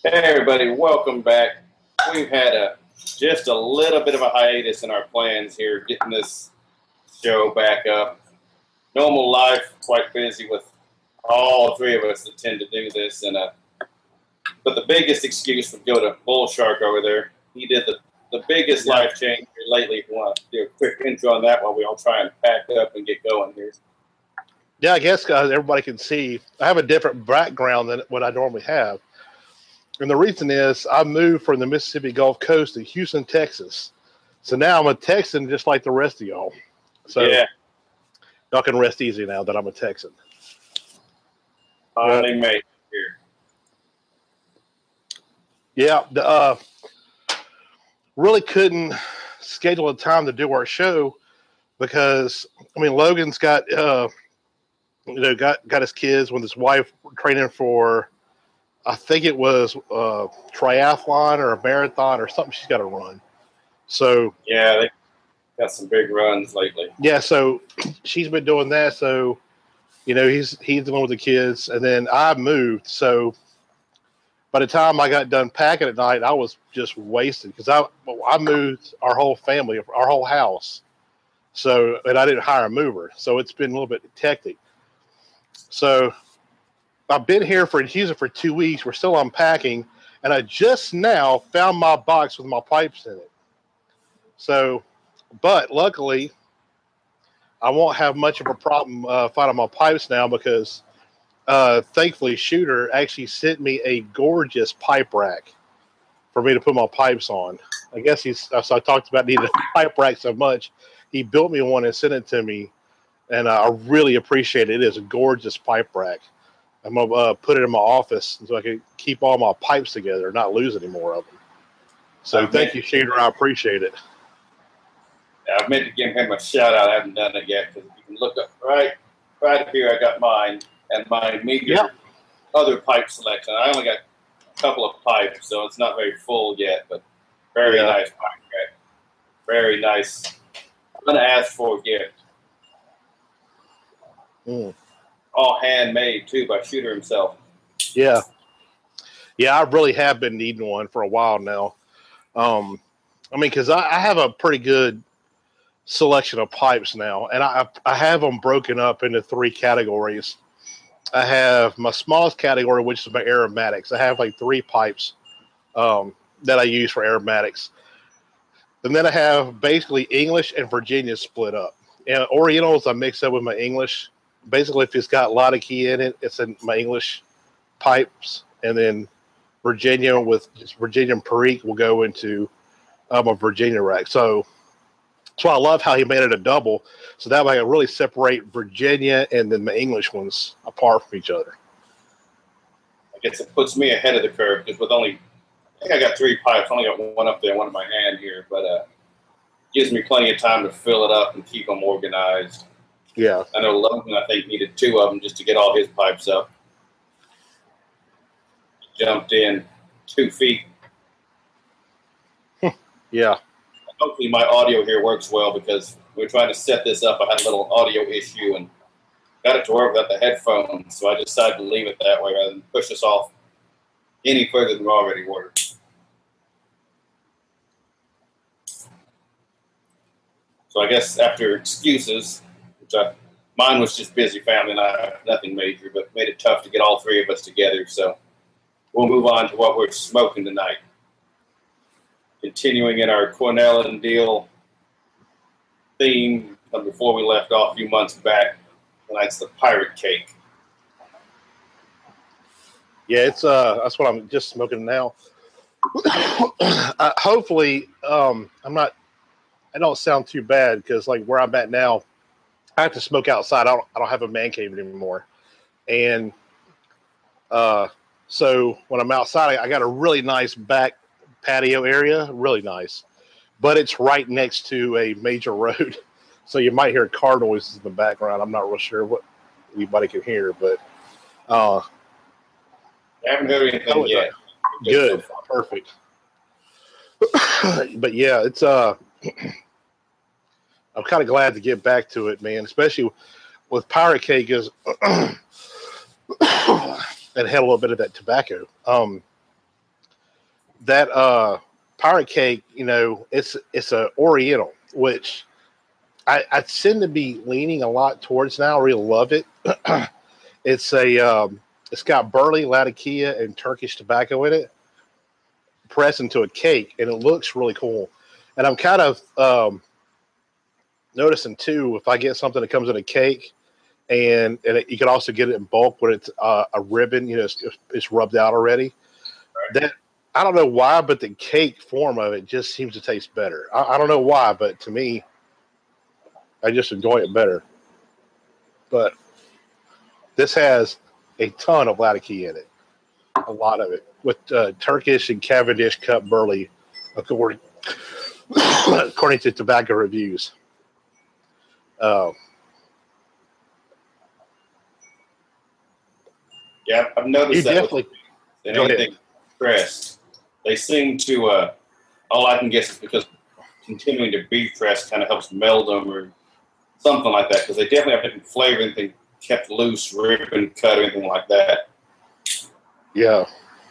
Hey everybody, welcome back. We've had just a little bit of a hiatus in our plans here, getting this show back up. Normal life, quite busy with all three of us that tend to do this, but the biggest excuse would go to Bull Shark over there. He did the biggest life change here lately. If you want to do a quick intro on that while we all try and pack up and get going here. Yeah, I guess everybody can see I have a different background than what I normally have. And the reason is I moved from the Mississippi Gulf Coast to Houston, Texas. So now I'm a Texan just like the rest of y'all. So y'all can rest easy now that I'm a Texan. Finally made it here. Yeah, really couldn't schedule a time to do our show because, Logan's got his kids with his wife training for, I think it was a triathlon or a marathon or something she's got to run. So yeah, they got some big runs lately. Yeah, so she's been doing that. So he's the one with the kids, and then I moved. So by the time I got done packing at night, I was just wasted because I moved our whole family, our whole house. So and I didn't hire a mover, so it's been a little bit hectic. So I've been here in Houston for 2 weeks. We're still unpacking, and I just now found my box with my pipes in it. So, but luckily, I won't have much of a problem finding my pipes now because thankfully Shooter actually sent me a gorgeous pipe rack for me to put my pipes on. I guess so I talked about needing a pipe rack so much. He built me one and sent it to me, and I really appreciate it. It is a gorgeous pipe rack. I'm going to put it in my office so I can keep all my pipes together and not lose any more of them. So thank you, Shooter. I appreciate it. Yeah, I've meant to give him a shout out. I haven't done it yet because you can look up right here. I got mine and my meager other pipe selection. I only got a couple of pipes, so it's not very full yet, but very nice pipe rack. Very nice. I'm going to ask for a gift. All handmade, too, by Shooter himself. Yeah. Yeah, I really have been needing one for a while now. Because I have a pretty good selection of pipes now, and I have them broken up into 3 categories. I have my smallest category, which is my aromatics. I have like 3 pipes that I use for aromatics. And then I have basically English and Virginia split up. And Orientals I mix up with my English. Basically, if it's got a lot of key in it, it's in my English pipes. And then Virginia with just Virginia and Perique will go into a Virginia rack. So I love how he made it a double. So that way I can really separate Virginia and then my English ones apart from each other. I guess it puts me ahead of the curve because I think I got 3 pipes. I only got one up there, one in my hand here. But gives me plenty of time to fill it up and keep them organized. Yeah. I know Logan, I think, needed 2 of them just to get all his pipes up. He jumped in 2 feet. Yeah. Hopefully my audio here works well because we're trying to set this up. I had a little audio issue and got it to work without the headphones, so I decided to leave it that way rather than push us off any further than we already were. So I guess after excuses, mine was just busy family and nothing major, but made it tough to get all 3 of us together. So we'll move on to what we're smoking tonight. Continuing in our Cornell and Deal theme before we left off a few months back, tonight's the Pirate Cake. Yeah, it's that's what I'm just smoking now. Hopefully, I don't sound too bad because like where I'm at now, I have to smoke outside. I don't have a man cave anymore, and so when I'm outside, I got a really nice back patio area, really nice, but it's right next to a major road, so you might hear car noises in the background. I'm not real sure what anybody can hear, but I haven't heard anything yet. Good, perfect. But yeah, it's I'm kind of glad to get back to it, man, especially with Pirate Cake is and had a little bit of that tobacco. that pirate cake, it's a Oriental, which I tend to be leaning a lot towards now. I really love it. It's got burley, latakia, and Turkish tobacco in it, pressed into a cake, and it looks really cool. And I'm kind of noticing too, if I get something that comes in a cake, you can also get it in bulk when it's a ribbon, it's rubbed out already. That I don't know why, but the cake form of it just seems to taste better. I don't know why, but to me, I just enjoy it better. But this has a ton of latakia in it, a lot of it, with Turkish and Cavendish cut burley, according to tobacco reviews. Yeah, I've noticed that definitely with anything pressed. They seem to, all I can guess is because continuing to be pressed kind of helps meld them or something like that, because they definitely have different flavor, anything kept loose, ribbon cut, or anything like that. Yeah.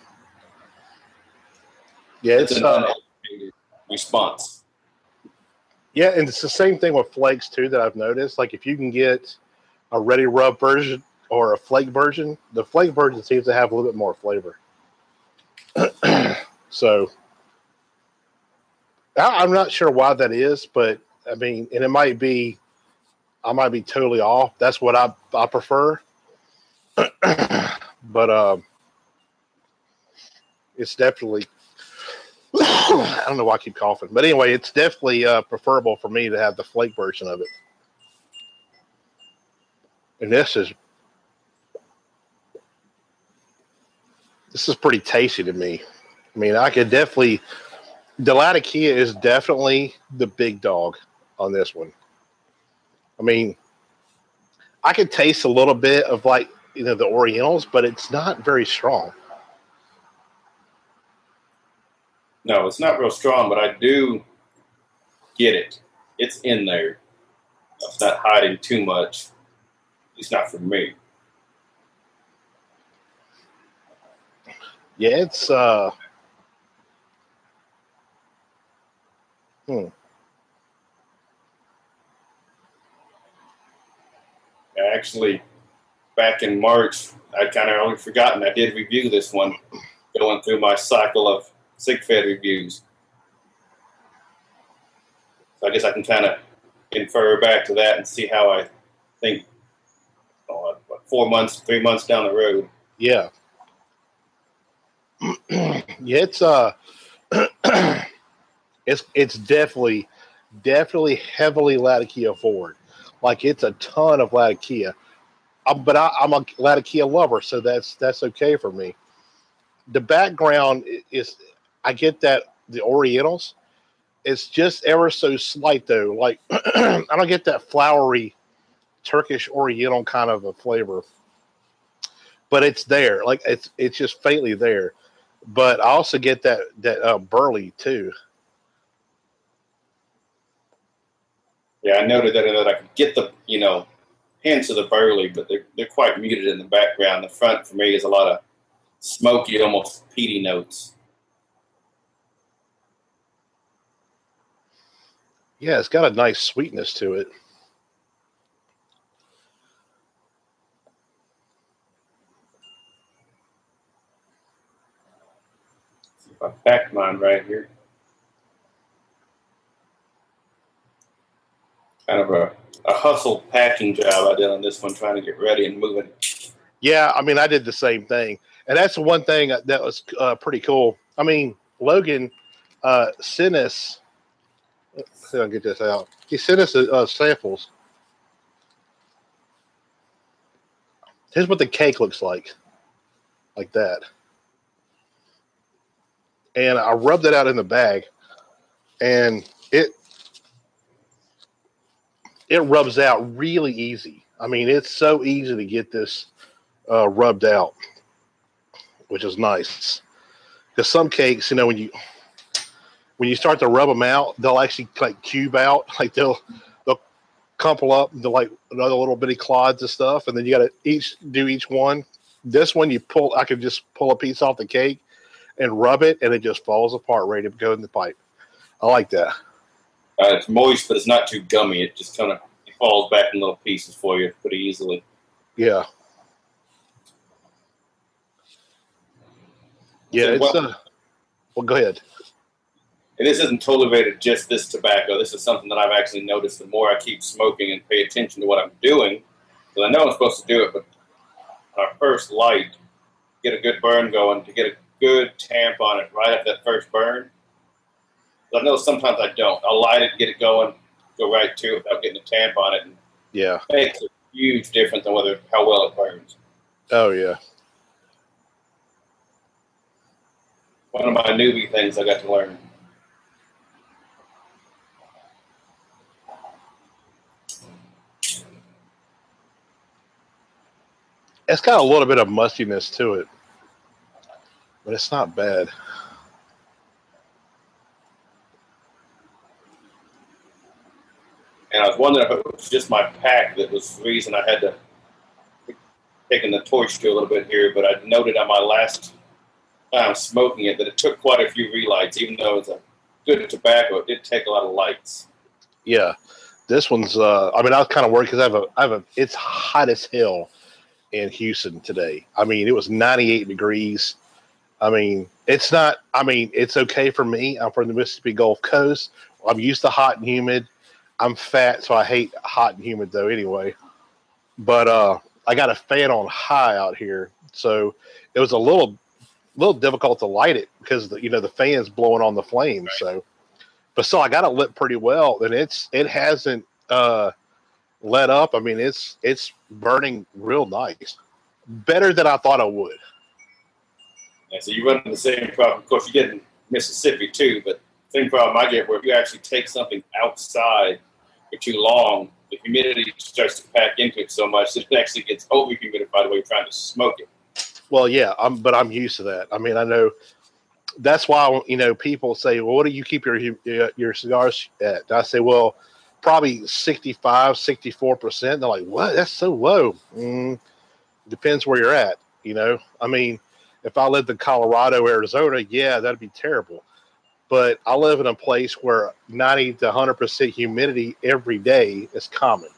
Yeah, it's an uneducated response. Yeah, and it's the same thing with flakes too that I've noticed. Like if you can get a ready rub version or a flake version, the flake version seems to have a little bit more flavor. So I'm not sure why that is, but I mean, and it might be, I might be totally off. That's what I prefer. But it's definitely, I don't know why I keep coughing, but anyway, it's definitely preferable for me to have the flake version of it. And this is pretty tasty to me. I mean, I could definitely, the Latakia is definitely the big dog on this one. I mean, I could taste a little bit of like, the Orientals, but it's not very strong. No, it's not real strong, but I do get it. It's in there. It's not hiding too much. It's not for me. Yeah, it's Actually, back in March, I'd kind of already forgotten I did review this one, going through my cycle of SigFed reviews. So I guess I can kind of infer back to that and see how I think 3 months down the road. Yeah. Yeah, it's definitely heavily Latakia forward. Like it's a ton of Latakia. But I'm a Latakia lover, so that's okay for me. The background is, I get that the Orientals, it's just ever so slight though. Like I don't get that flowery Turkish Oriental kind of a flavor, but it's there. Like it's just faintly there. But I also get that burley too. Yeah, I noted that I could get the hints of the burley, but they're quite muted in the background. The front for me is a lot of smoky, almost peaty notes. Yeah, it's got a nice sweetness to it. I packed mine right here. Kind of a hustle packing job I did on this one, trying to get ready and moving. Yeah, I mean, I did the same thing. And that's the one thing that was pretty cool. I mean, Logan sent us, let's see if I can get this out. He sent us samples. Here's what the cake looks like that. And I rubbed it out in the bag, and it rubs out really easy. I mean, it's so easy to get this rubbed out, which is nice. Because some cakes, when you start to rub them out, they'll actually like cube out, like they'll crumple up into like another little bitty clods of stuff, and then you got to do each one. This one I could just pull a piece off the cake, and rub it, and it just falls apart, ready to go in the pipe. I like that. It's moist, but it's not too gummy. It just kind of falls back in little pieces for you pretty easily. Yeah. Yeah, it's well, go ahead. And this isn't totally related to just this tobacco. This is something that I've actually noticed the more I keep smoking and pay attention to what I'm doing, because I know I'm supposed to do it, but our first light, get a good burn going, to get a good tamp on it right after that first burn. I know sometimes I don't. I'll light it, get it going, go right to it without getting a tamp on it. And yeah. It makes a huge difference on how well it burns. Oh, yeah. One of my newbie things I got to learn. It's got a little bit of mustiness to it, but it's not bad. And I was wondering if it was just my pack that was the reason I had to taking the torch to a little bit here, but I noted on my last time smoking it that it took quite a few relights, even though it's a good tobacco, it did take a lot of lights. Yeah. This one's, I mean, I was kind of worried because it's hot as hell in Houston today. I mean, it was 98 degrees. I mean, it's okay for me. I'm from the Mississippi Gulf Coast. I'm used to hot and humid. I'm fat, so I hate hot and humid though anyway. But I got a fan on high out here, so it was a little difficult to light it because the fan's blowing on the flames. Right. So, but still, I got it lit pretty well, and it hasn't let up. I mean, it's burning real nice, better than I thought it would. Yeah, so you run into the same problem. Of course, you get in Mississippi too, but same problem I get where if you actually take something outside for too long, the humidity starts to pack into it so much that it actually gets over humidified while you're trying to smoke it. Well, yeah, but I'm used to that. I mean, I know that's why people say, "Well, what do you keep your cigars at?" And I say, "Well, probably 65, 64%." They're like, "What? That's so low." Depends where you're at. I mean, if I lived in Colorado, Arizona, yeah, that'd be terrible. But I live in a place where 90 to 100% humidity every day is common,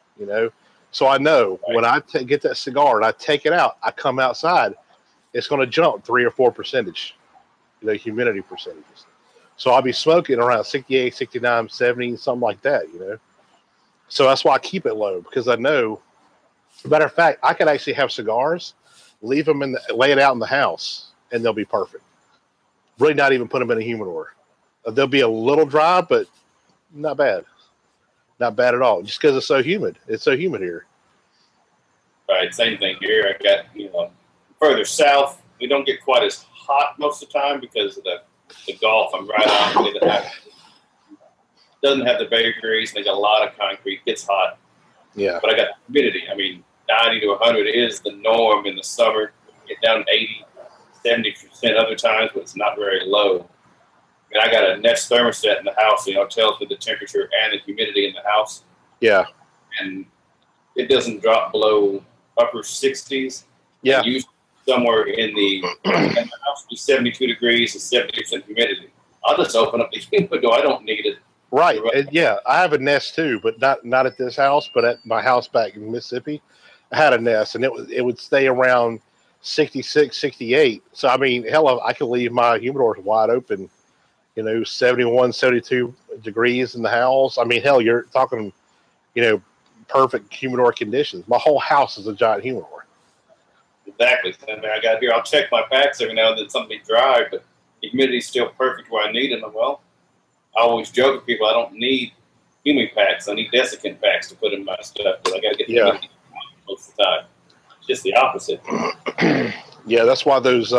So I know when I get that cigar and I take it out, I come outside, it's going to jump 3 or 4%, humidity percentages. So I'll be smoking around 68, 69, 70, something like that, So that's why I keep it low, because I know, matter of fact, I could actually have cigars, leave them lay it out in the house, and they'll be perfect. Really not even put them in a humidor. They'll be a little dry, but not bad. Not bad at all, just because it's so humid. It's so humid here. Right, same thing here. I got, further south, we don't get quite as hot most of the time because of the Gulf. I'm right on it. Doesn't have the vagaries. They got a lot of concrete. Gets hot. Yeah. But I got humidity. I mean, 90 to 100 is the norm in the summer. Get down to 80, 70% other times, but it's not very low. And I got a Nest thermostat in the house, it tells me the temperature and the humidity in the house. Yeah. And it doesn't drop below upper 60s. Yeah. Usually somewhere in the house be 72 degrees and 70% humidity. I'll just open up the humidor. I don't need it. Right. Yeah. I have a Nest too, but not at this house, but at my house back in Mississippi. I had a Nest, and it would stay around 66, 68. So, I mean, hell, I could leave my humidors wide open, 71, 72 degrees in the house. I mean, hell, you're talking, perfect humidor conditions. My whole house is a giant humidor. Exactly. I mean, I got here. I'll check my packs every now and then. Something dry, but the humidity's still perfect where I need it. Well, I always joke with people, I don't need humid packs. I need desiccant packs to put in my stuff, but I got to get the humidity most of the time. It's just the opposite. Yeah, that's why those.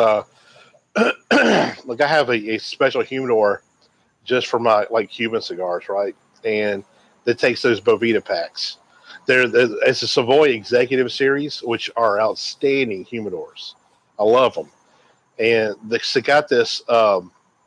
Like I have a special humidor just for my Cuban cigars, right? And that takes those Boveda packs. It's a Savoy Executive Series, which are outstanding humidors. I love them, and they got this a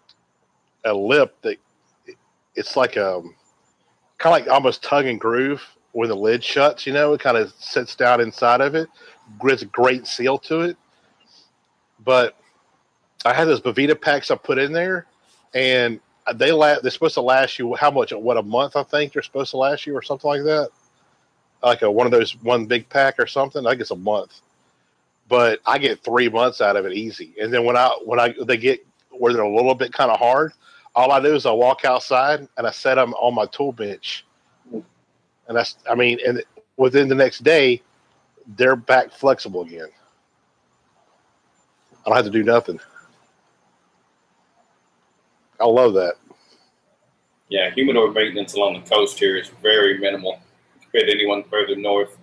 lip that it's like kind of like almost tug and groove when the lid shuts. It kind of sits down inside of it. Gives a great seal to it, but I had those Bovita packs I put in there, and they're supposed to last you how much? What, a month? I think they're supposed to last you or something like that. Like one of those one big pack or something. I guess a month, but I get 3 months out of it easy. And then when they get where they're a little bit kind of hard, all I do is I walk outside and I set them on my tool bench, and and within the next day, they're back flexible again. I don't have to do nothing. I love that. Yeah, humidor maintenance along the coast here is very minimal compared to anyone further north.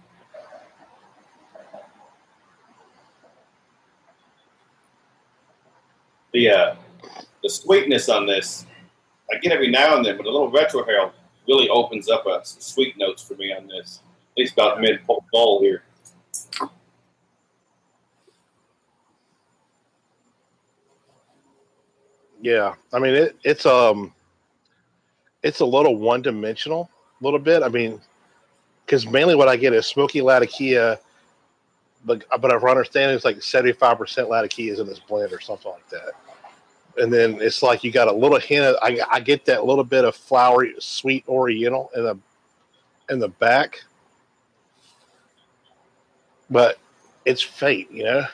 The sweetness on this, I get every now and then, but a little retrohale really opens up some sweet notes for me on this. At least about mid-bowl here. Yeah, I mean it's a little one dimensional, a little bit. I mean, because mainly what I get is smoky Latakia, but if I understand it's like 75% Latakias in this blend or something like that. And then it's like you got a little hint of I get that little bit of flowery, sweet Oriental in the back, but it's faint, you know.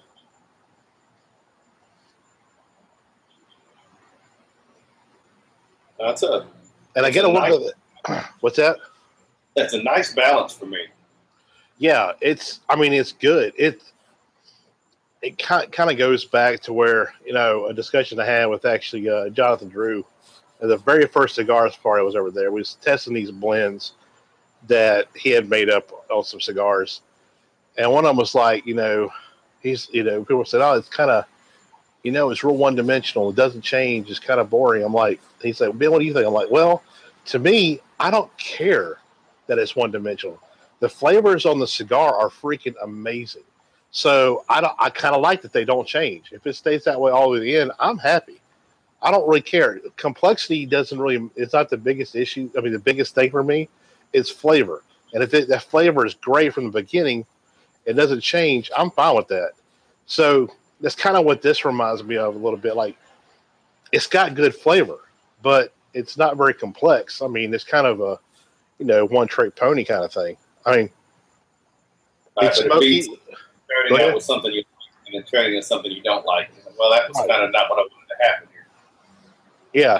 And I get a little bit of it. What's that? That's a nice balance for me. Yeah, it's good. It kind of goes back to where, a discussion I had with actually Jonathan Drew at the very first cigars party I was over there. We was testing these blends that he had made up on some cigars. And one of them was like, people said, oh, it's kind of, it's real one dimensional. It doesn't change. It's kind of boring. I'm like, he said, Bill, what do you think? I'm like, well, to me, I don't care that it's one dimensional. The flavors on the cigar are freaking amazing. So I kind of like that they don't change. If it stays that way all the way to the end, I'm happy. I don't really care. Complexity it's not the biggest issue. I mean, the biggest thing for me is flavor. And if that flavor is great from the beginning, it doesn't change, I'm fine with that. So that's kind of what this reminds me of a little bit. Like, it's got good flavor, but it's not very complex. I mean, it's kind of a, one trick pony kind of thing. I mean, it's smoky. Starting out with something you like and then turning into something you don't like. Well, that was kind of not what I wanted to happen here. Yeah.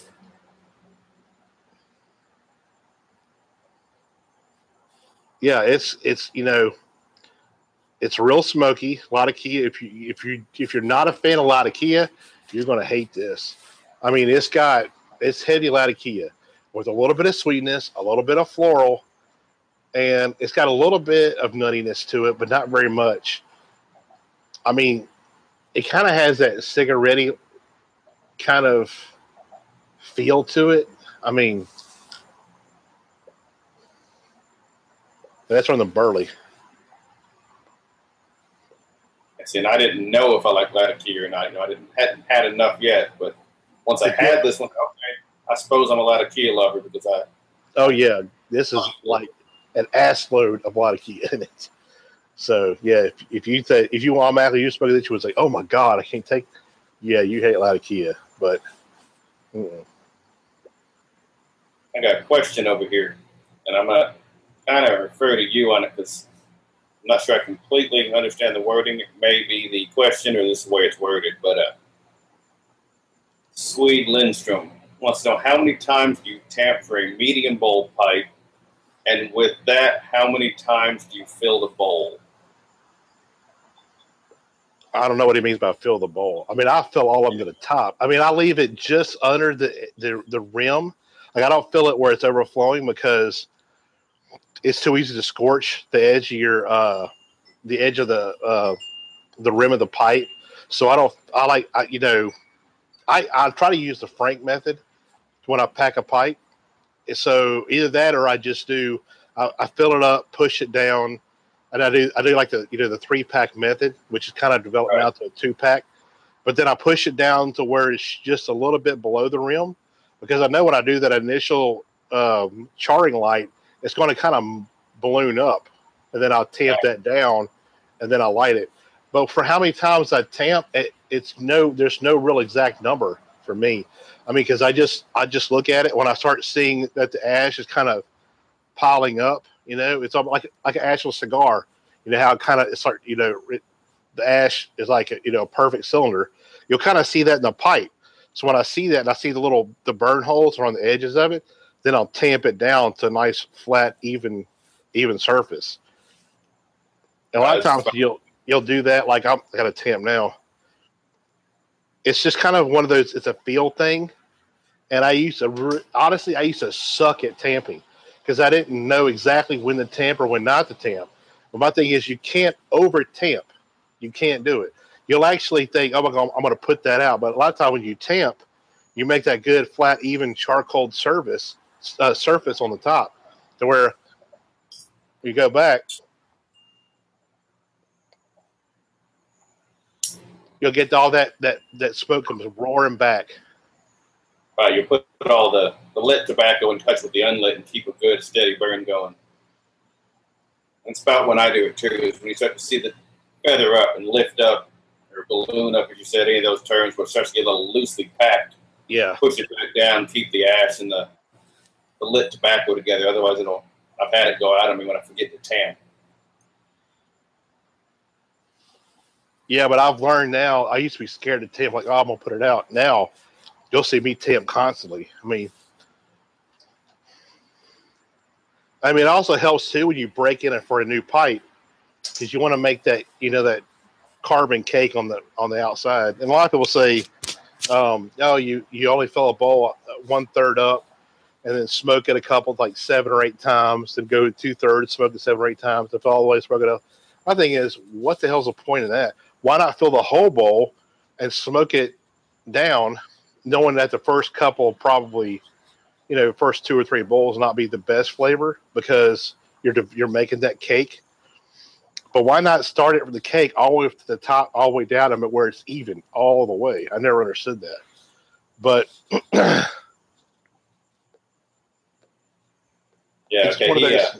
Yeah, it's it's real smoky. Latakia. If you're not a fan of Latakia, you're going to hate this. I mean, it's heavy Latakia with a little bit of sweetness, a little bit of floral, and it's got a little bit of nuttiness to it, but not very much. I mean, it kind of has that cigarette kind of feel to it. I mean, that's from the Burley. See, and I didn't know if I liked Latakia or not. I hadn't had enough yet, but once I had this one, okay, I suppose I'm a Latakia lover because I. Oh yeah, this is like an ass load of Latakia in it. So yeah, if you automatically use smoky, that you would say, oh my god, I can't take. Yeah, you hate Latakia, but. I got a question over here, and I'm gonna kind of refer to you on it because I'm not sure I completely understand the wording. It may be the question or this is the way it's worded, but Swede Lindstrom wants to know how many times do you tamp for a medium bowl pipe, and with that, how many times do you fill the bowl? I don't know what he means by fill the bowl. I mean, I fill all of them to the top. I mean, I leave it just under the rim. Like, I don't fill it where it's overflowing because it's too easy to scorch the edge of the edge of the rim of the pipe. So I try to use the Frank method when I pack a pipe. So either that or I just I fill it up, push it down, and I do like the 3-pack method, which is kind of developing out to a 2-pack. But then I push it down to where it's just a little bit below the rim, because I know when I do that initial charring light, it's going to kind of balloon up, and then I'll tamp that down, and then I light it. But for how many times I tamp, there's no real exact number for me. I mean, because I just look at it when I start seeing that the ash is kind of piling up. It's almost like an actual cigar. How it kind of it's like the ash is like a perfect cylinder. You'll kind of see that in the pipe. So when I see that and I see the burn holes around the edges of it, then I'll tamp it down to a nice flat even surface. And a lot of times you'll do that. Like I got a tamp now. It's just kind of one of those. It's a feel thing. And honestly, I used to suck at tamping because I didn't know exactly when to tamp or when not to tamp. But my thing is, you can't over tamp. You can't do it. You'll actually think, oh my God, I'm going to put that out. But a lot of time when you tamp, you make that good, flat, even charcoal surface on the top to where you go back, you'll get all that smoke comes roaring back. Right, you put all the lit tobacco in touch with the unlit and keep a good, steady burn going. That's about when I do it, too, is when you start to see the feather up and lift up or balloon up, as you said, any of those terms where it starts to get a little loosely packed. Yeah. Push it back down, keep the ash and the lit tobacco together. Otherwise, I've had it go out on me when I forget to tamp. Yeah, but I've learned now, I used to be scared to tamp, like, oh, I'm going to put it out. Now, you'll see me tamp constantly. I mean, it also helps, too, when you break in it for a new pipe, because you want to make that, that carbon cake on the outside. And a lot of people say, oh, you only fill a bowl 1/3 up and then smoke it a couple, like 7 or 8 times, then go 2/3, smoke it 7 or 8 times, then fill all the way, smoke it up. My thing is, what the hell's the point of that? Why not fill the whole bowl and smoke it down, knowing that the first couple probably, first 2 or 3 bowls not be the best flavor because you're making that cake. But why not start it from the cake all the way to the top, all the way down, where it's even all the way? I never understood that. But yeah, okay.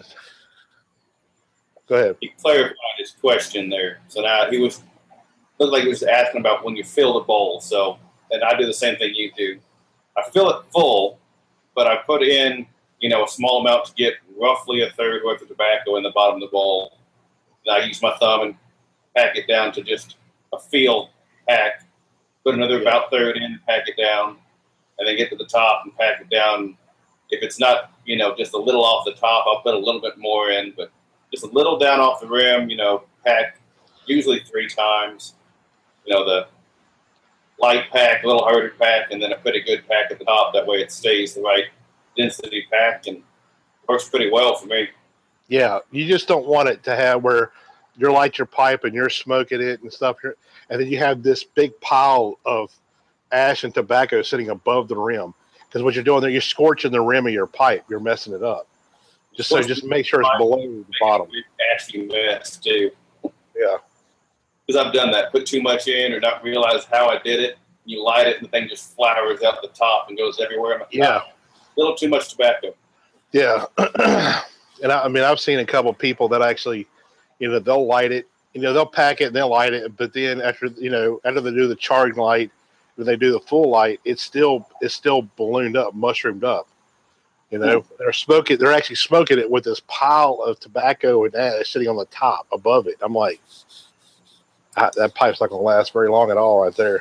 Go ahead. He clarified his question there. So now looked like he was asking about when you fill the bowl. So, and I do the same thing you do. I fill it full, but I put in, a small amount to get roughly 1/3 worth of tobacco in the bottom of the bowl. And I use my thumb and pack it down to just a feel pack. Put another about 1/3 in, pack it down, and then get to the top and pack it down. If it's not, just a little off the top, I'll put a little bit more in, but just a little down off the rim, pack usually 3 times. The light pack, a little harder pack, and then a pretty good pack at the top. That way it stays the right density pack and works pretty well for me. Yeah, you just don't want it to have where you're light your pipe and you're smoking it and stuff, and then you have this big pile of ash and tobacco sitting above the rim. Because what you're doing there, you're scorching the rim of your pipe. You're messing it up. Just make sure it's below the bottom. Ashy mess too. Yeah. Because I've done that. Put too much in or not realize how I did it. You light it and the thing just flowers out the top and goes everywhere. Yeah. A little too much tobacco. Yeah. And I've seen a couple of people that actually, they'll light it. They'll pack it and they'll light it. But then after they do the charging light, when they do the full light, it's still ballooned up, mushroomed up. They're actually smoking it with this pile of tobacco and ash sitting on the top above it. I'm like, that pipe's not going to last very long at all right there.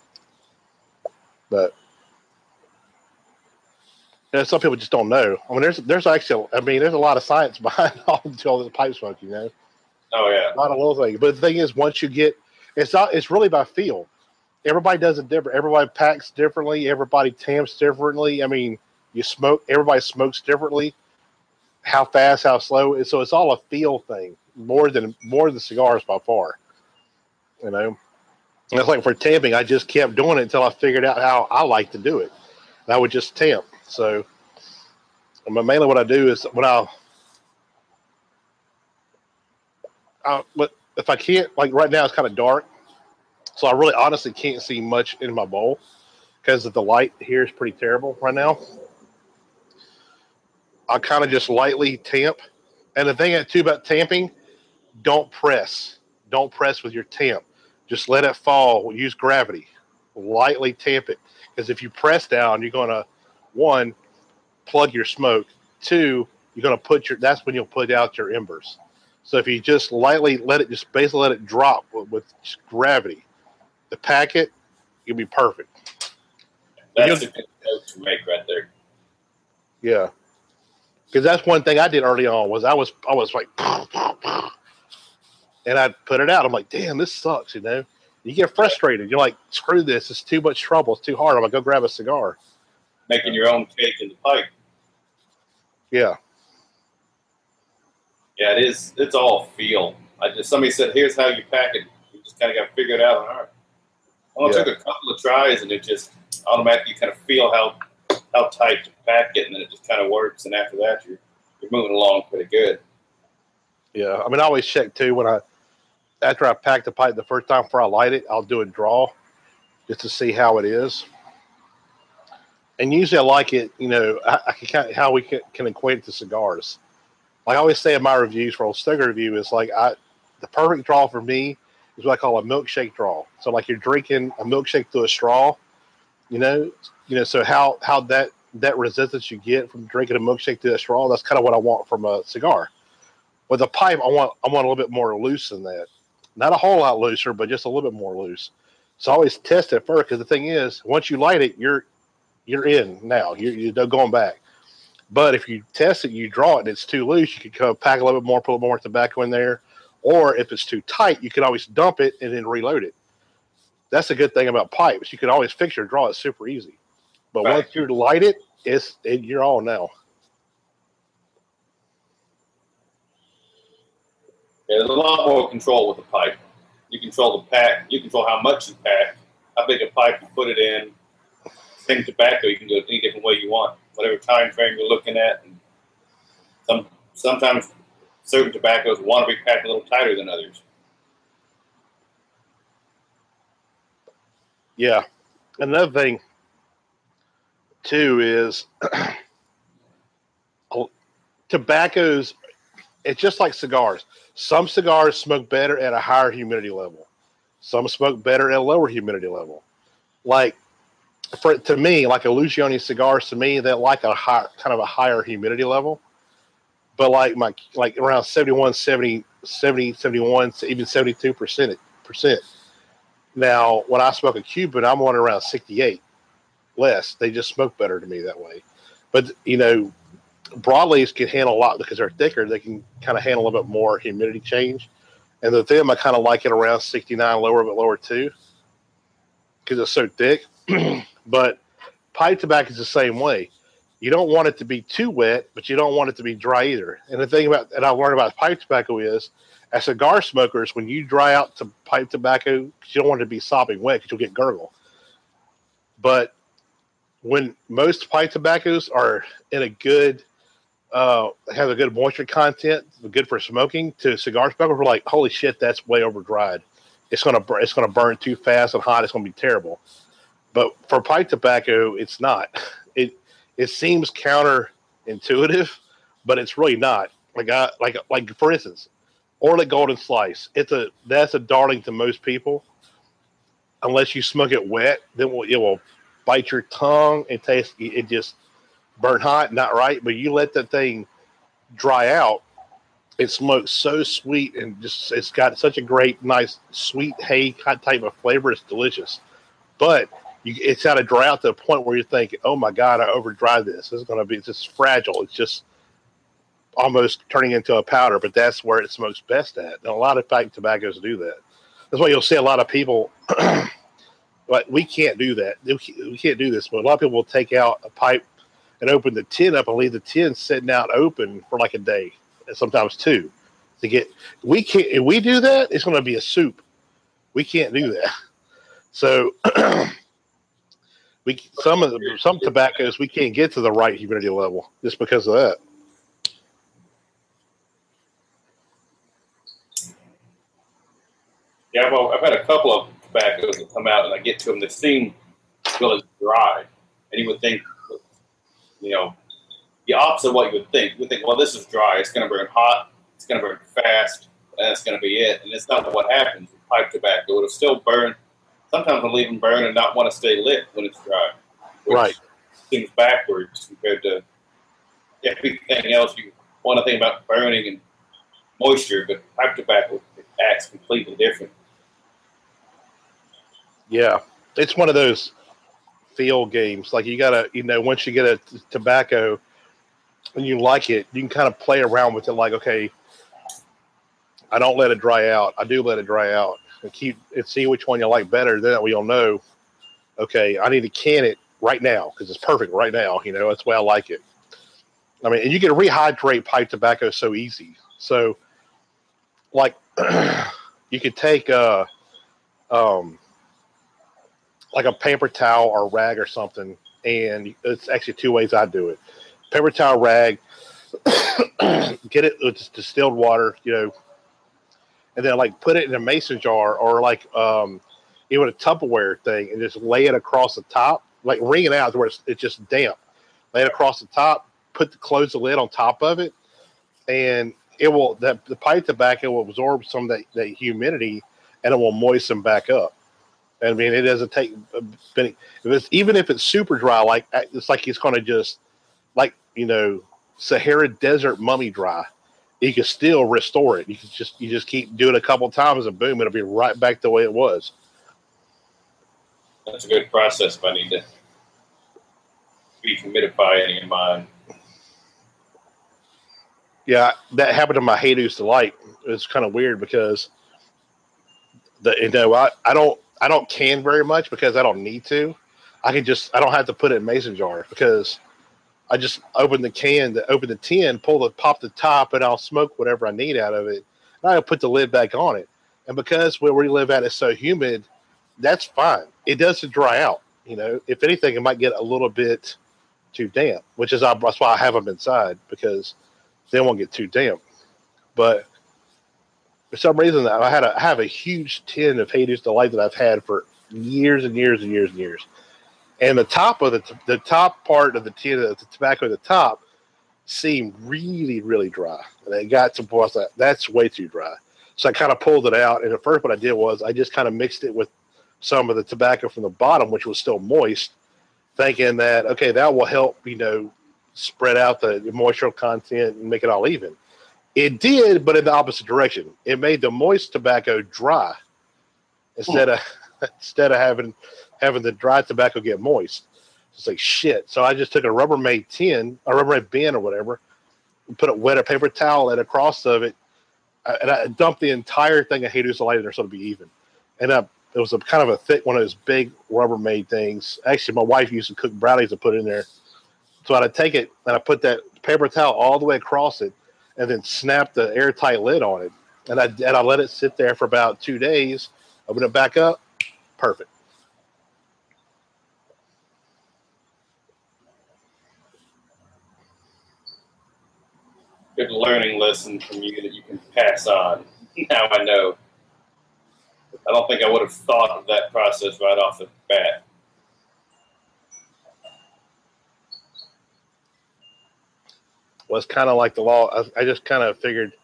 But some people just don't know. There's actually, there's a lot of science behind all this pipe smoke, Oh yeah. Not a little thing. But the thing is, once you get, it's really by feel. Everybody does it different. Everybody packs differently. Everybody tamps differently. Everybody smokes differently. How fast, how slow. So it's all a feel thing more than cigars by far. And it's like for tamping, I just kept doing it until I figured out how I like to do it. And I would just tamp. So mainly what I do is but if I can't, like right now it's kind of dark. So I really honestly can't see much in my bowl because the light here is pretty terrible right now. I'll kind of just lightly tamp. And the thing too about tamping, don't press. don't press with your tamp. Just let it fall. Use gravity. Lightly tamp it. Because if you press down, you're going to, one, plug your smoke. Two, you're going to that's when you'll put out your embers. So if you just lightly basically let it drop with gravity, the packet, you'll be perfect. That's a good note to make right there. Yeah. Because that's one thing I did early on was I was like, and I'd put it out. I'm like, damn, this sucks, you know. You get frustrated. You're like, screw this. It's too much trouble. It's too hard. I'm going to go grab a cigar. Making your own cake in the pipe. Yeah. Yeah, it is. It's all feel. Somebody said, here's how you pack it. You just kind of got to figure it out. All right. Well, it took a couple of tries, and it just automatically kind of feel how tight to pack it, and then it just kind of works. And after that, you're moving along pretty good. Yeah. I mean, I always check, too, after I pack the pipe the first time before I light it, I'll do a draw just to see how it is. And usually I like it, you know, I can kind of, how we can equate it to cigars. Like I always say in my reviews for Old Stoker Review is like the perfect draw for me is what I call a milkshake draw. So like you're drinking a milkshake through a straw, you know, so how that resistance you get from drinking a milkshake through a straw, that's kind of what I want from a cigar. With a pipe, I want a little bit more loose than that. Not a whole lot looser, but just a little bit more loose. So I always test it first because the thing is, once you light it, you're in now. You're no going back. But if you test it, you draw it, and it's too loose, you could go pack a little bit more, put a little more tobacco in there. Or if it's too tight, you can always dump it and then reload it. That's a good thing about pipes. You can always fix your draw. It's super easy. But once you light it, you're on now. Yeah, there's a lot more control with the pipe. You control the pack. You control how much you pack, how big a pipe you put it in. Same tobacco, you can go any different way you want, whatever time frame you're looking at. And sometimes certain tobaccos want to be packed a little tighter than others. Yeah. Another thing, too, is tobaccos, it's just like cigars. Some cigars smoke better at a higher humidity level. Some smoke better at a lower humidity level. Like, to me, like a Luciani cigars, to me, they like a higher humidity level. But like around 71, 70, 71, even 72%. Now, when I smoke a Cuban, I'm on around 68 less. They just smoke better to me that way. But, you know, broadleaves can handle a lot because they're thicker. They can kind of handle a little bit more humidity change. And with them, I kind of like it around 69, lower too, because it's so thick. But pipe tobacco is the same way. You don't want it to be too wet, but you don't want it to be dry either. And the thing I learned about pipe tobacco is, as cigar smokers, when you dry out to pipe tobacco, you don't want it to be sopping wet because you'll get gurgle. But when most pipe tobaccos are in a good, have a good moisture content, good for smoking, to cigar smokers, we're like, holy shit, that's way over dried. It's gonna burn too fast and hot. It's gonna be terrible. But for pipe tobacco, it's not. It seems counterintuitive, but it's really not. Like for instance, Orlik Golden Slice. That's a darling to most people. Unless you smoke it wet, then it will bite your tongue and taste. It just burn hot, not right. But you let that thing dry out, it smokes so sweet and just it's got such a great, nice, sweet hay type of flavor. It's delicious, but it's got to dry out to the point where you're thinking, "Oh my God, I over dried this. This is going to be just fragile. It's just almost turning into a powder." But that's where it smokes best at. And a lot of pipe tobaccos do that. That's why you'll see a lot of people. But we can't do that. We can't do this. But a lot of people will take out a pipe and open the tin up and leave the tin sitting out open for like a day, and sometimes two. We can't. If we do that, it's going to be a soup. We can't do that. So. Some tobaccos we can't get to the right humidity level just because of that. Yeah, well, I've had a couple of tobaccos that come out and I get to them that seem really dry, and you would think, you know, the opposite of what you would think. You would think, well, this is dry. It's going to burn hot. It's going to burn fast. and that's going to be it. And it's not what happens with pipe tobacco. It'll still burn. Sometimes it'll even burn and not want to stay lit when it's dry. Which seems backwards compared to everything else you want to think about burning and moisture, but pipe tobacco acts completely different. Yeah, it's one of those field games. Like you gotta, once you get a tobacco and you like it, you can kind of play around with it. Like, okay, I don't let it dry out. I do let it dry out and see which one you like better. Then you'll know, okay, I need to can it right now because it's perfect right now. That's the way I like it. I mean, and you can rehydrate pipe tobacco so easy. So, like, you could take like a paper towel or rag or something, and it's actually two ways I do it. Paper towel, rag, get it with distilled water, and then like put it in a mason jar or like even a Tupperware thing, and just lay it across the top, like wring it out to where it's just damp. Lay it across the top, close the lid on top of it, and the pipe tobacco will absorb some of that humidity, and it will moisten back up. I mean, it doesn't take even if it's super dry, like it's like it's going to just like Sahara Desert mummy dry. You can still restore it. You just keep doing it a couple of times, and boom, it'll be right back the way it was. That's a good process if I need to dehumidify any of mine. Yeah, that happened to my Jesus Delight. It's kind of weird because I don't can very much because I don't need to. I don't have to put it in mason jar because I just open the tin, pop the top, and I'll smoke whatever I need out of it. And I'll put the lid back on it. And because where we live at is so humid, that's fine. It doesn't dry out. If anything, it might get a little bit too damp, that's why I have them inside, because they won't get too damp. But for some reason, I have a huge tin of Jesus Delight that I've had for years and years and years and years. And the top of the top part of the tin of the tobacco at the top seemed really, really dry. And it got to point that's way too dry. So I kind of pulled it out. And at first, what I did was I just kind of mixed it with some of the tobacco from the bottom, which was still moist, thinking that, okay, that will help, spread out the moisture content and make it all even. It did, but in the opposite direction. It made the moist tobacco dry instead of having the dry tobacco get moist. It's like shit. So I just took a Rubbermaid bin or whatever, and wet a paper towel and across of it, and I dumped the entire thing of Jesus Delight in there so it'd be even. And it was a kind of a thick one of those big Rubbermaid things. Actually, my wife used to cook brownies to put in there. So I'd take it and I put that paper towel all the way across it, and then snap the airtight lid on it. And I let it sit there for about 2 days. Open it back up. Perfect. Good learning lesson from you that you can pass on. Now I know. I don't think I would have thought of that process right off the bat. Well, it's kind of like the law. I just kind of figured,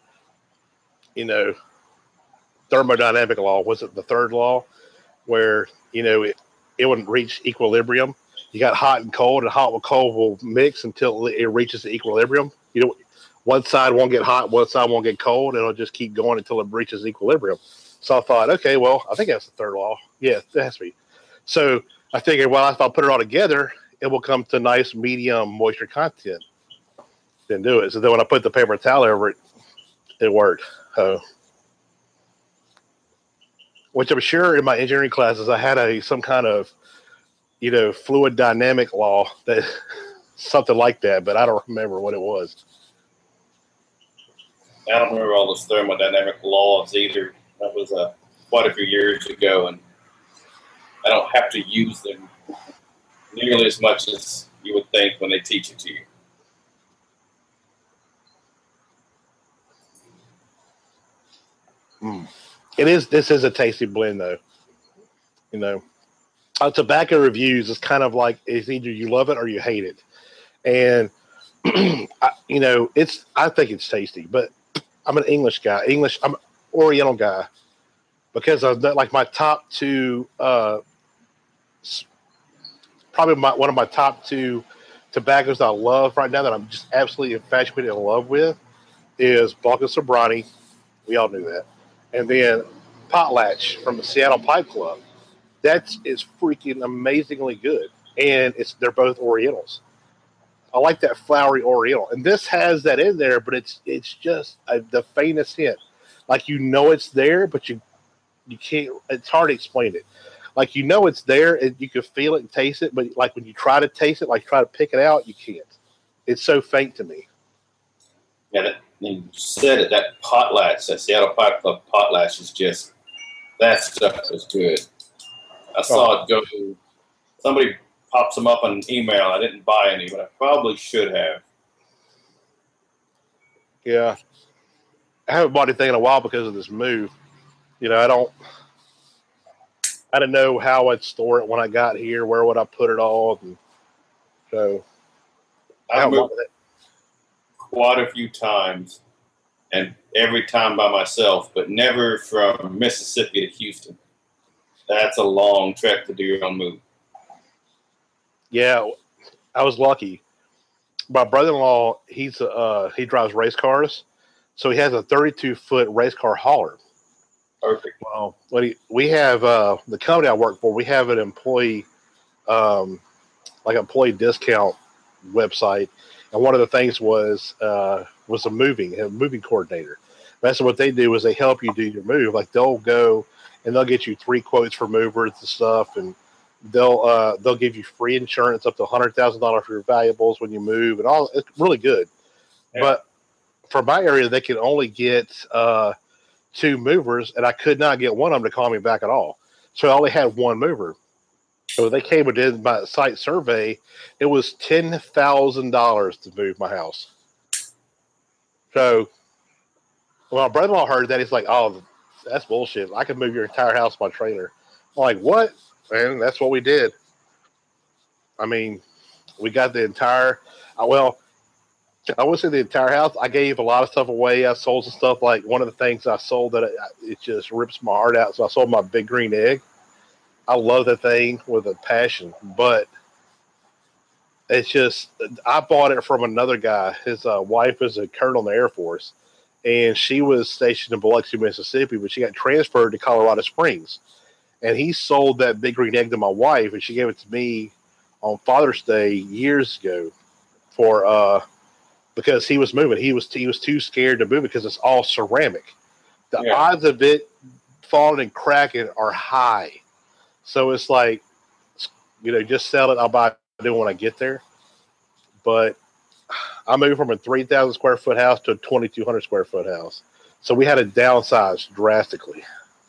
thermodynamic law, was it the third law, where, it wouldn't reach equilibrium. You got hot and cold with cold will mix until it reaches the equilibrium. One side won't get hot, one side won't get cold, and it'll just keep going until it reaches equilibrium. So I thought, okay, well, I think that's the third law. Yeah, it has to be. So I figured, well, if I put it all together, it will come to nice medium moisture content. Didn't do it. So then when I put the paper towel over it, it worked. Which I'm sure in my engineering classes I had some kind of, fluid dynamic law, that something like that, but I don't remember what it was. I don't remember all those thermodynamic laws either. That was quite a few years ago, and I don't have to use them nearly as much as you would think when they teach it to you. This is a tasty blend, though. Tobacco reviews is kind of like, it's either you love it or you hate it. And, I think it's tasty, but I'm an English guy. Oriental guy because of that. Like my top two, probably one of my top two tobaccos I love right now that I'm just absolutely infatuated in love with is Blanco Sobrani. We all knew that. And then Potlatch from the Seattle Pipe Club. That is freaking amazingly good. And they're both Orientals. I like that flowery Oriental. And this has that in there, but it's just the faintest hint. Like it's there, but you can't, it's hard to explain it. Like it's there and you can feel it and taste it, but like when you try to taste it, like try to pick it out, you can't. It's so faint to me. Yeah, you said it. That Potlatch, that Seattle Pipe Club Potlatch is just, that stuff is good. I saw it go. Somebody pops them up on an email. I didn't buy any, but I probably should have. Yeah, I haven't bought anything in a while because of this move. I didn't know how I'd store it when I got here. Where would I put it all? And so I've moved quite a few times, and every time by myself, but never from Mississippi to Houston. That's a long trek to do your own move. Yeah, I was lucky. My brother-in-law, he drives race cars, so he has a 32-foot race car hauler. Perfect. Well, we have the company I work for. We have an employee discount website, and one of the things was a moving coordinator. That's what they do is they help you do your move. Like they'll go and they'll get you 3 quotes for movers and stuff, and they'll give you free insurance up to $100,000 for your valuables when you move, and all. It's really good. Yeah. But for my area, they can only get 2 movers, and I could not get one of them to call me back at all. So I only had 1 mover. So they came and did my site survey. It was $10,000 to move my house. So when my brother-in-law heard that, he's like, "Oh, that's bullshit. I can move your entire house by trailer." I'm like, "What?" And that's what we did. I mean, we got the entire. I wouldn't say the entire house. I gave a lot of stuff away. I sold some stuff. Like one of the things I sold that it just rips my heart out. So I sold my Big Green Egg. I love that thing with a passion, but it's just, I bought it from another guy. His wife is a colonel in the Air Force, and she was stationed in Biloxi, Mississippi, but she got transferred to Colorado Springs. And he sold that Big Green Egg to my wife, and she gave it to me on Father's Day years ago because he was moving. He was too scared to move because it's all ceramic. The odds of it falling and cracking are high. So it's like, just sell it. I'll buy a new one when I get there. But I moved from a 3,000 square foot house to a 2,200 square foot house. So we had to downsize drastically.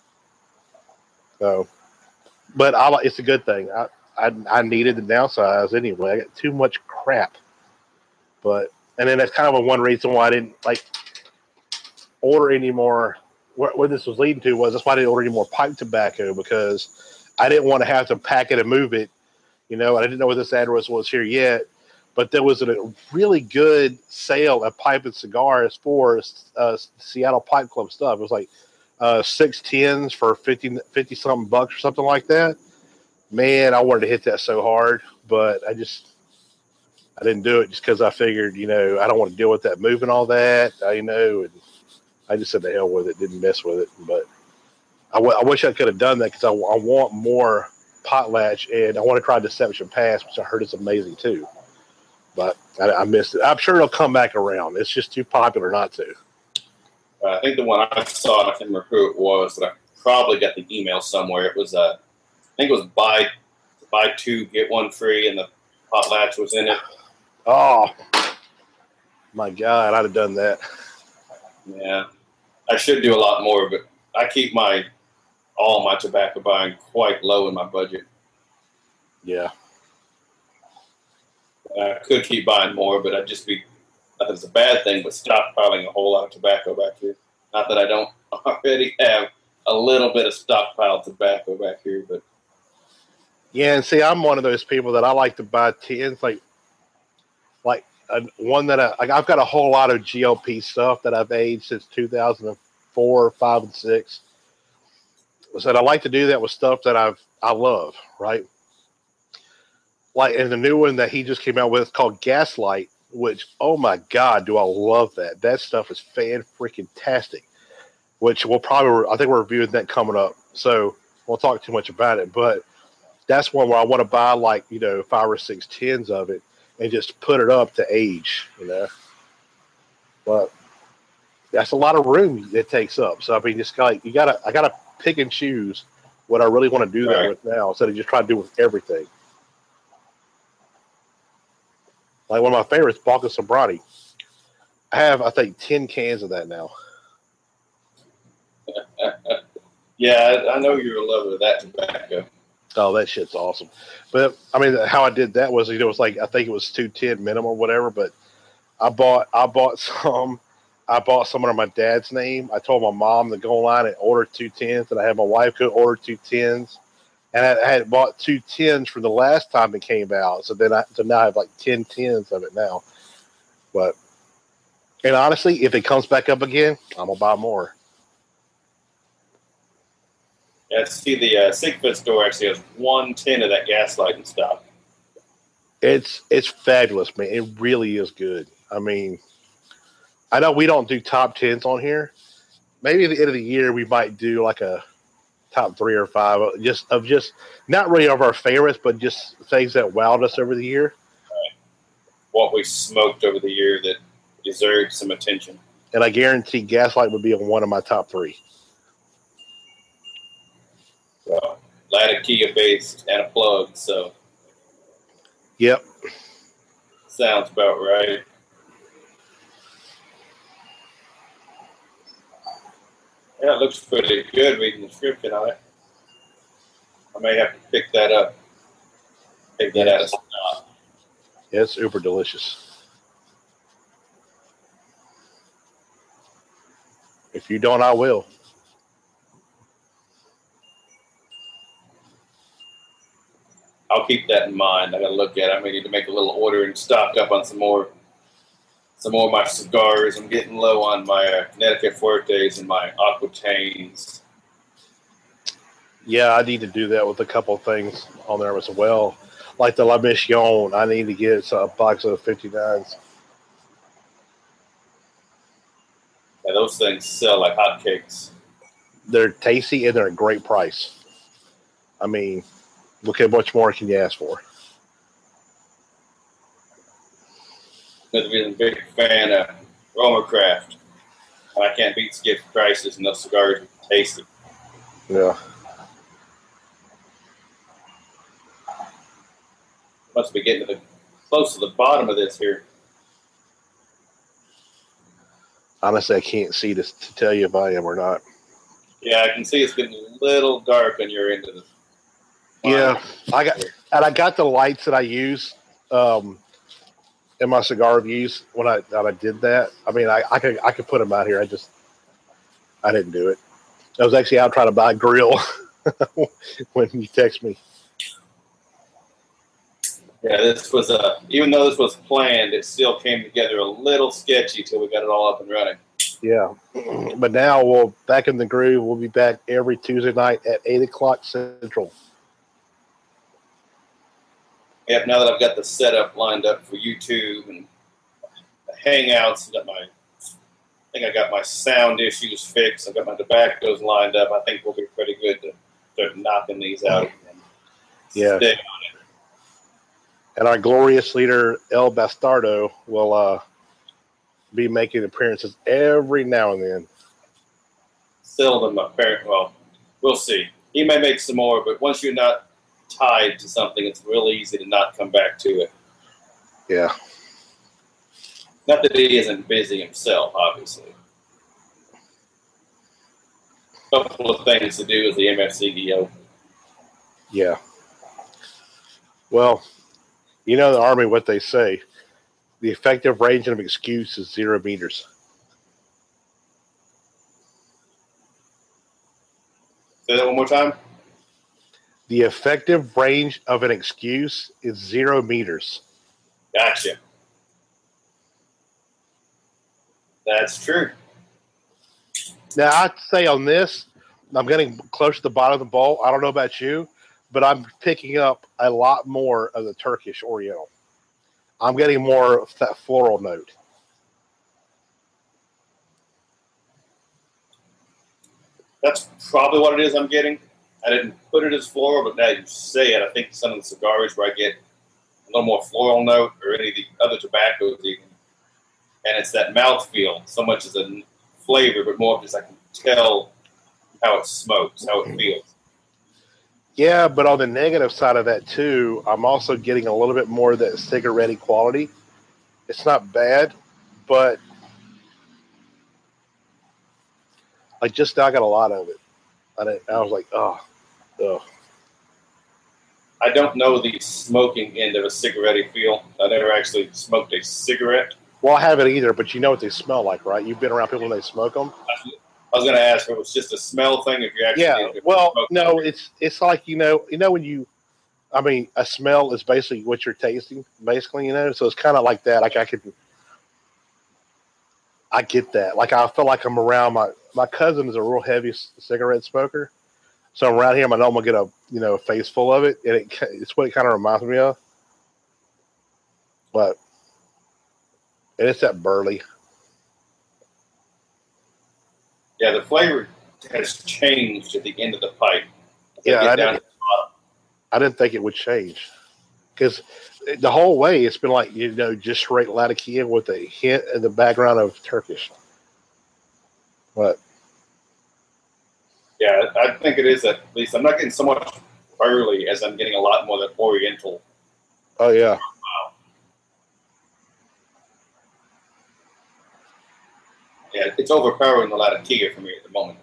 So, but it's a good thing. I needed to downsize anyway. I got too much crap. And then that's kind of one reason why I didn't order any more. Where this was leading to was that's why I didn't order any more pipe tobacco, because I didn't want to have to pack it and move it. I didn't know what this address was here yet, but there was a really good sale at Pipe and Cigars for Seattle Pipe Club stuff. It was like 6 tins for 50 something bucks or something like that. Man, I wanted to hit that so hard, but I didn't do it just because I figured, I don't want to deal with that moving all that, and I just said the hell with it, didn't mess with it. But I wish I could have done that because I want more Potlatch, and I want to try Deception Pass, which I heard is amazing too. But I missed it. I'm sure it'll come back around. It's just too popular not to. I think the one I saw, I can't remember who it was, but I probably got the email somewhere. It was I think it was buy 2 get 1 free, and the Potlatch was in it. Oh my God, I'd have done that. Yeah, I should do a lot more, but I keep all my tobacco buying quite low in my budget. Yeah. I could keep buying more, but I'd just be, that's a bad thing, but stockpiling a whole lot of tobacco back here. Not that I don't already have a little bit of stockpiled tobacco back here, but. Yeah, and see, I'm one of those people that I like to buy tins, like one that I've got a whole lot of GLP stuff that I've aged since 2000. 4, 5, and 6. I said I like to do that with stuff that I love, right? Like, and the new one that he just came out with called Gaslight, which, oh my God, do I love that. That stuff is fan-freaking-tastic, which I think we're reviewing that coming up. So we'll talk too much about it, but that's one where I want to buy 5 or 6 tins of it and just put it up to age, But that's a lot of room it takes up. So I mean, I gotta pick and choose what I really want to do that with now instead of just trying to do with everything. Like one of my favorites, Bacca Sobrani. I have, I think, 10 cans of that now. Yeah, I know you're a lover of that tobacco. Oh, that shit's awesome. But I mean, how I did that was, it was like, I think it was 210 minimum or whatever. But I bought some. I bought some under my dad's name. I told my mom to go online and order 2 tins, and I had my wife go order 2 tins. And I had bought 2 tins from the last time it came out. So now I have like 10 tins of it now. And honestly, if it comes back up again, I'm gonna buy more. Yeah, see, the Sigfoot store actually has 1 tin of that Gaslight in stock. It's fabulous, man. It really is good. I mean, I know we don't do top 10s on here. Maybe at the end of the year we might do like a top 3 or 5, just not really of our favorites, but just things that wowed us over the year. Right. What we smoked over the year that deserved some attention. And I guarantee Gaslight would be on one of my top 3. So, Latakia based and a plug, so. Yep. Sounds about right. Yeah, it looks pretty good reading the description on it. I may have to pick that up. Take that out of stock. Yeah, it's uber delicious. If you don't, I will. I'll keep that in mind. I got to look at it. I may need to make a little order and stock up on some more of my cigars. I'm getting low on my Connecticut Fuertes and my Aquitaines. Yeah, I need to do that with a couple of things on there as well. Like the La Mission, I need to get a box of 59s. Yeah, those things sell like hotcakes. They're tasty and they're a great price. I mean, look at much more can you ask for. I've been a big fan of Roma Craft. I can't beat skip prices, and those cigars are tasty. Yeah. Must be getting close to the bottom of this here. Honestly, I can't see this to tell you if I am or not. Yeah, I can see it's getting a little dark on your end of the. Yeah, I got the lights that I use in my cigar reviews when I did that. I mean, I could put them out here. I didn't do it. I was actually out trying to buy a grill when you text me. Yeah, this was even though this was planned, it still came together a little sketchy till we got it all up and running. Yeah, but now we'll back in the groove. We'll be back every Tuesday night at 8:00 Central. Yep. Now that I've got the setup lined up for YouTube and the Hangouts, I think I got my sound issues fixed. I've got my tobaccos lined up. I think we'll be pretty good to start knocking these out again. Yeah. Stay on it. And our glorious leader El Bastardo will be making appearances every now and then. Seldom, apparently. Well, we'll see. He may make some more, but once you're not tied to something, it's real easy to not come back to it. Yeah. Not that he isn't busy himself, obviously. A couple of things to do as the MFCDO. Yeah. Well, you know the Army, what they say. The effective range of excuse is 0 meters. Say that one more time. The effective range of an excuse is 0 meters. Gotcha. That's true. Now, I'd say on this, I'm getting close to the bottom of the bowl. I don't know about you, but I'm picking up a lot more of the Turkish Oriental. I'm getting more of that floral note. That's probably what it is I'm getting. I didn't put it as floral, but now you say it, I think some of the cigars where I get a little more floral note or any of the other tobaccos even. And it's that mouthfeel, so much as a flavor, but more just I can tell how it smokes, how it feels. Yeah, but on the negative side of that too, I'm also getting a little bit more of that cigarette quality. It's not bad, but like just now I got a lot of it. I was like, oh, ugh. I don't know the smoking end of a cigarette feel. I never actually smoked a cigarette. Well, I haven't either, but you know what they smell like, right? You've been around people when they smoke them. I was going to ask if it was just a smell thing. If you actually, Yeah. Well, no, it's like when you. I mean, a smell is basically what you're tasting, basically, So it's kind of like that. Like I get that. Like I feel like I'm around my cousin is a real heavy cigarette smoker, so I'm around him. I know I'm gonna get a face full of it, and it's what it kind of reminds me of. But and it's that burley. Yeah, the flavor has changed at the end of the pipe. Yeah, I didn't think it would change because the whole way it's been like just straight Latakia with a hint in the background of Turkish. But yeah, I think it is at least. I'm not getting so much burley as I'm getting a lot more of that Oriental. Oh yeah. Wow. Yeah, it's overpowering the Latakia for me at the moment.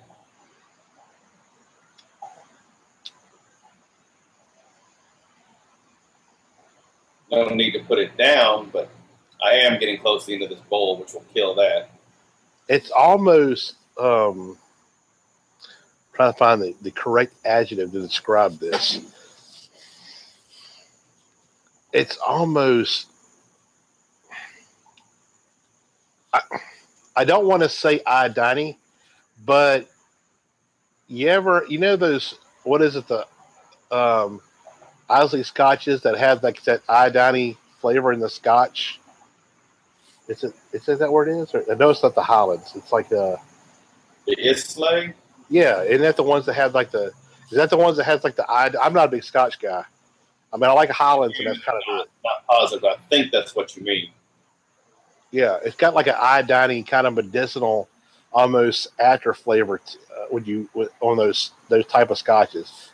No need to put it down, but I am getting close to the end of this bowl, which will kill that. It's almost trying to find the correct adjective to describe this. It's almost I don't want to say iodine, but those what is it the Islay scotches that have like that iodine flavor in the scotch? Is that where it is? Or, no, it's not the Highlands. It's like the Islay. Yeah, isn't that the ones that have like the? Is that the ones that has like the iodine? I'm not a big Scotch guy. I mean, I like Highlands, and that's kind of it. Not positive, but I think that's what you mean. Yeah, it's got like an iodine kind of medicinal, almost after flavor on those type of scotches.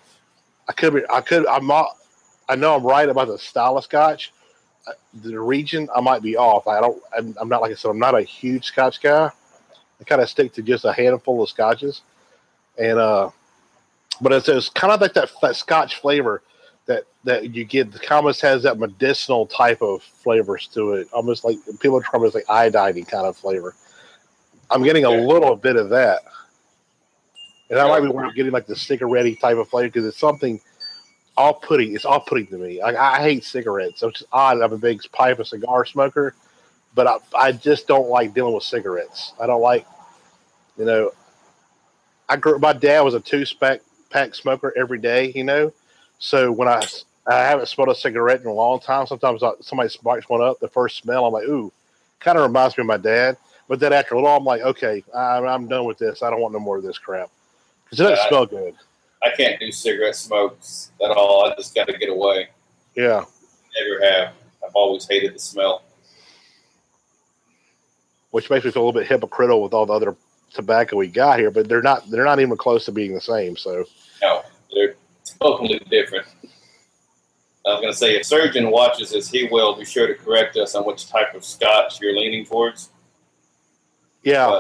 I know I'm right about the style of scotch. The region, I might be off. I'm not, like I said, I'm not a huge Scotch guy. I kind of stick to just a handful of scotches, and but it's kind of like that Scotch flavor that you get. The almost has that medicinal type of flavors to it, almost like people try to like iodine kind of flavor. I'm getting a little bit of that, and I might be getting like the cigarette type of flavor because it's something off-putting. It's off-putting to me. I hate cigarettes. So it's just odd. I'm a big pipe and cigar smoker, but I just don't like dealing with cigarettes. I don't like, my dad was a two-pack smoker every day, So when I haven't smelled a cigarette in a long time, sometimes somebody sparks one up, the first smell, I'm like, ooh, kind of reminds me of my dad. But then after a little, I'm like, okay, I'm done with this. I don't want no more of this crap because it doesn't smell good. I can't do cigarette smokes at all. I just got to get away. Yeah. Never have. I've always hated the smell. Which makes me feel a little bit hypocritical with all the other tobacco we got here, but they're not even close to being the same. So no, they're totally different. I was going to say, if Surgeon watches this, he will be sure to correct us on which type of scotch you're leaning towards. Yeah.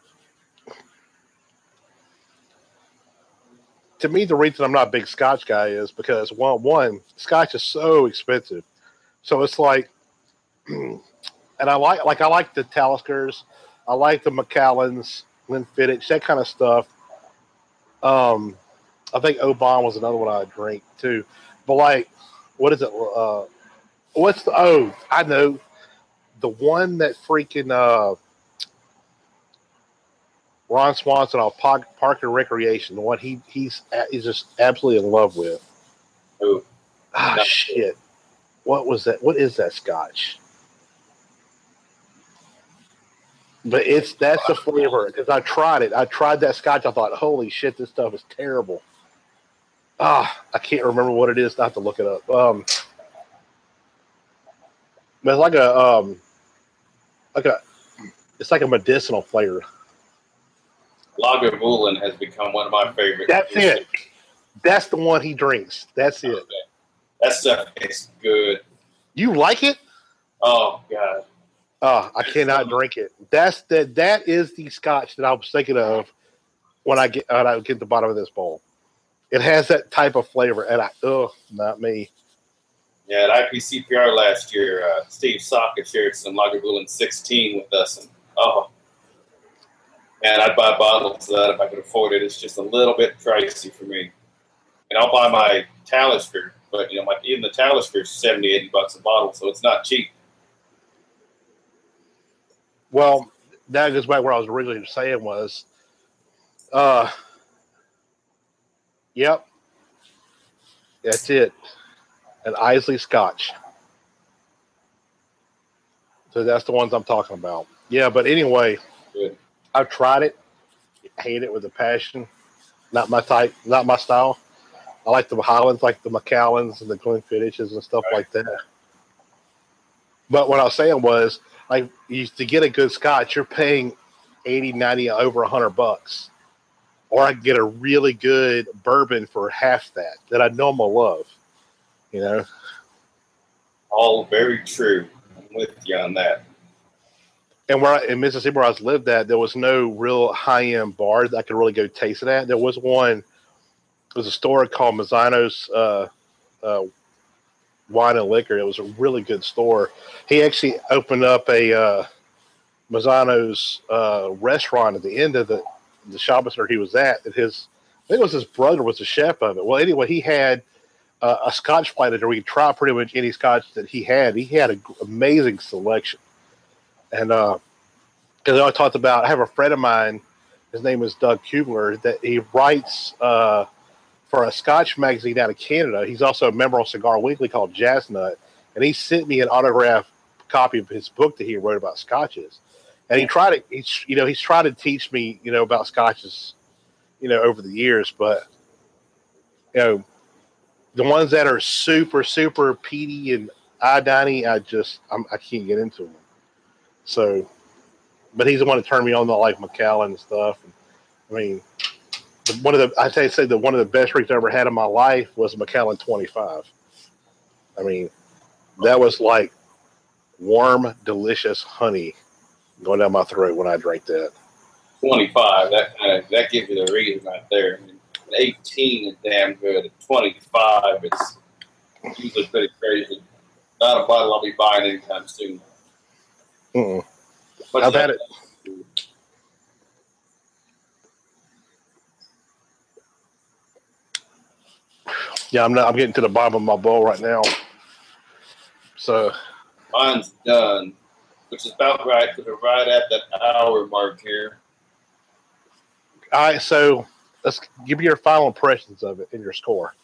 To me, the reason I'm not a big Scotch guy is because one, Scotch is so expensive. So it's like, and I like the Taliskers, I like the Macallans, Glenfiddich, that kind of stuff. I think Oban was another one I drink too. But like, what is it? I know the one that freaking Ron Swanson on Park and Recreation, the one he's just absolutely in love with. Ooh, Ah, shit. What was that? What is that scotch? But that's the flavor because I tried it. I tried that scotch. I thought, holy shit, this stuff is terrible. I can't remember what it is. I have to look it up. But it's it's like a medicinal flavor. Lagavulin has become one of my favorites. That's it. That's the one he drinks. That's it. Okay. That stuff is good. You like it? Oh God. Oh, I cannot drink it. That is the scotch that I was thinking of when I get to the bottom of this bowl. It has that type of flavor, and not me. Yeah, at IPCPR last year, Steve Saka shared some Lagavulin 16 with us, and man, I'd buy bottles of that if I could afford it. It's just a little bit pricey for me, and I'll buy my Talisker, but even the Talisker is $70, $80 a bottle, so it's not cheap. Well, that goes back where I was originally saying was, yep, that's it, an Islay Scotch. So that's the ones I'm talking about. Yeah, but anyway, good. I've tried it, hate it with a passion. Not my type, not my style. I like the Highlands, like the Macallans and the Glenfiddiches and stuff like that. But what I was saying was, like, to get a good scotch, you're paying $80, $90, over $100. Or I can get a really good bourbon for half that I know I'm gonna love. All very true. I'm with you on that. And in Mississippi, where I was lived at, there was no real high-end bar that I could really go taste it at. There was one. There was a store called Mazzano's Wine and Liquor. It was a really good store. He actually opened up a Mazzano's restaurant at the end of the shopping center he was at. I think it was his brother was the chef of it. Well, anyway, he had a Scotch flight where you try pretty much any Scotch that he had. He had an amazing selection. And because I talked about, I have a friend of mine, his name is Doug Kubler, that he writes for a Scotch magazine out of Canada. He's also a member of Cigar Weekly called Jazz Nut. And he sent me an autographed copy of his book that he wrote about Scotches. And he's tried to teach me, about Scotches, over the years. But, the ones that are super, super peaty and iodine, I can't get into them. So, but he's the one that turned me on to like Macallan and stuff. I mean, one of the best drinks I ever had in my life was Macallan 25. I mean, that was like warm, delicious honey going down my throat when I drank that. 25, that gives you the reason right there. I mean, 18 is damn good. 25, it's usually pretty crazy. Not a bottle I'll be buying anytime soon. I've had it. Yeah, I'm getting to the bottom of my bowl right now. So mine's done, which is about right. We're right at that hour mark here. All right, so let's give me your final impressions of it and your score.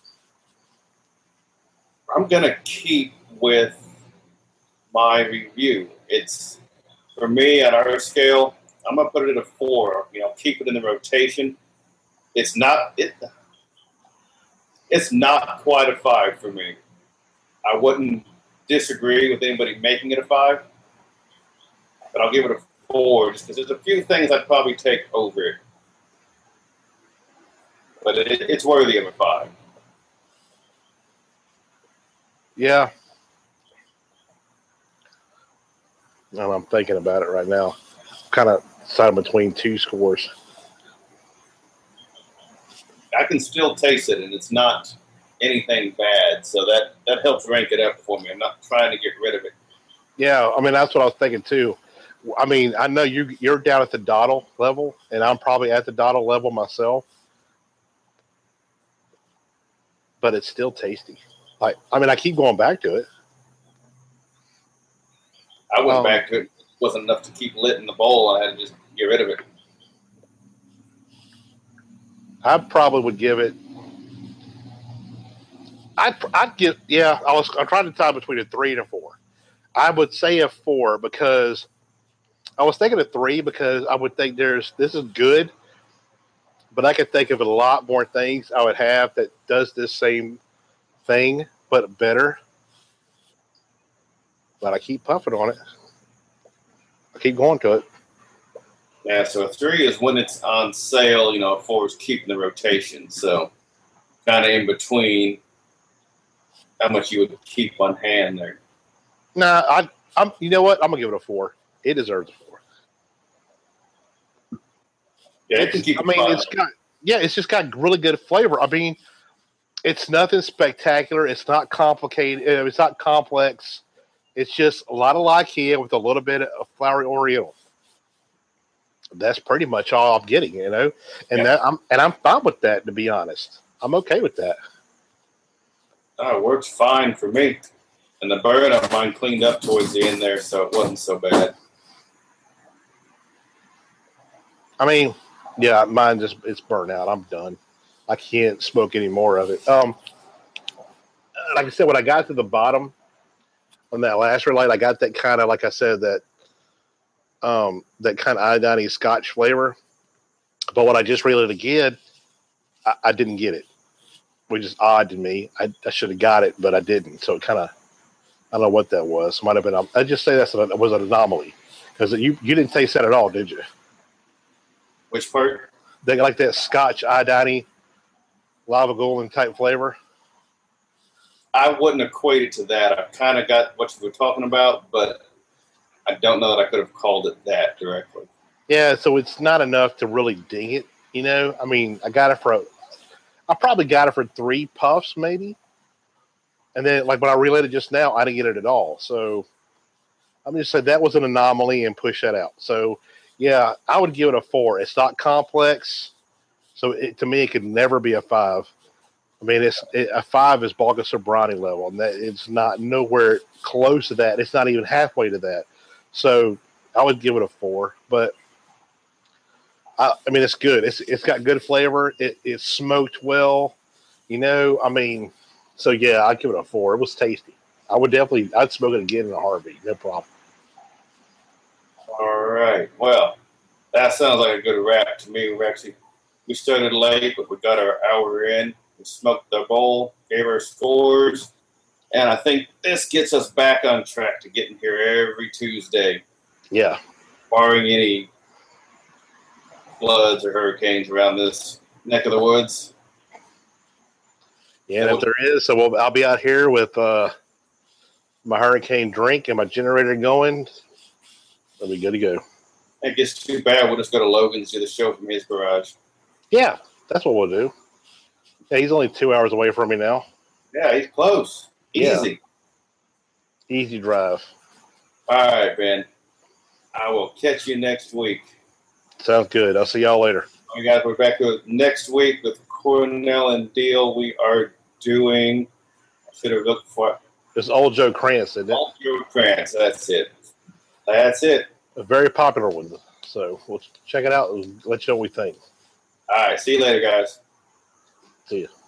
I'm gonna keep with my review. It's, for me, on our scale, I'm going to put it at a 4. Keep it in the rotation. It's not quite a 5 for me. I wouldn't disagree with anybody making it a 5, but I'll give it a 4 just because there's a few things I'd probably take over it. But it's worthy of a 5. Yeah. And I'm thinking about it right now. Kind of deciding between two scores. I can still taste it, and it's not anything bad. So that helps rank it up for me. I'm not trying to get rid of it. Yeah, I mean, that's what I was thinking, too. I mean, I know you're down at the Dottle level, and I'm probably at the Dottle level myself. But it's still tasty. I keep going back to it. I went back to it. It wasn't enough to keep lit in the bowl. I had to just get rid of it. I probably would give it. I'd give. Yeah, I'm trying to decide between a 3 and a 4. I would say a 4 because I was thinking a 3 because I would think this is good, but I could think of a lot more things I would have that does this same thing but better. But I keep puffing on it. I keep going to it. Yeah, so a 3 is when it's on sale. A 4 is keeping the rotation. So kind of in between how much you would keep on hand there. Nah, I'm. You know what? I'm gonna give it a 4. It deserves a 4. Yeah, it's just got really good flavor. I mean, it's nothing spectacular. It's not complicated. It's not complex. It's just a lot of Lycia with a little bit of flowery Oriental. That's pretty much all I'm getting, and I'm fine with that. To be honest, I'm okay with that. Oh, it works fine for me. And the bird of mine cleaned up towards the end there, so it wasn't so bad. I mean, yeah, mine it's burnt out. I'm done. I can't smoke any more of it. Like I said, when I got to the bottom on that last light, I got that kind of, like I said, that kind of iodine Scotch flavor. But when I just relit it again, I didn't get it, which is odd to me. I should have got it, but I didn't. So it kind of, I don't know what that was. Might have been. I just say that was an anomaly because you didn't taste that at all, did you? Which part? They like that Scotch iodine lava golden type flavor. I wouldn't equate it to that. I kind of got what you were talking about, but I don't know that I could have called it that directly. Yeah, so it's not enough to really ding it. I mean, I probably got it for 3 puffs, maybe. And then, like when I relit it just now, I didn't get it at all. So I'm just saying that was an anomaly and push that out. So yeah, I would give it a 4. It's not complex, so to me, it could never be a 5. I mean, a 5 is Balga Sobrani level, and that it's not nowhere close to that. It's not even halfway to that. So I would give it a 4. But I mean, it's good. It's got good flavor. It's smoked well. I mean. So yeah, I'd give it a 4. It was tasty. I'd smoke it again in a heartbeat, no problem. All right. Well, that sounds like a good wrap to me. We started late, but we got our hour in. We smoked the bowl, gave our scores, and I think this gets us back on track to getting here every Tuesday. Yeah. Barring any floods or hurricanes around this neck of the woods. Yeah, and if there is, so I'll be out here with my hurricane drink and my generator going. I'll be good to go. It gets too bad. We'll just go to Logan's, do the show from his garage. Yeah, that's what we'll do. Yeah, he's only 2 hours away from me now. Yeah, he's close. Easy. Yeah. Easy drive. All right, Ben. I will catch you next week. Sounds good. I'll see y'all later. All right, guys, we're back next week with Cornell and Deal. We are doing, I should have looked for it. It's Old Joe Krantz, isn't it? Old Joe Krantz. That's it. That's it. A very popular one. So we'll check it out and let you know what we think. All right. See you later, guys. See you.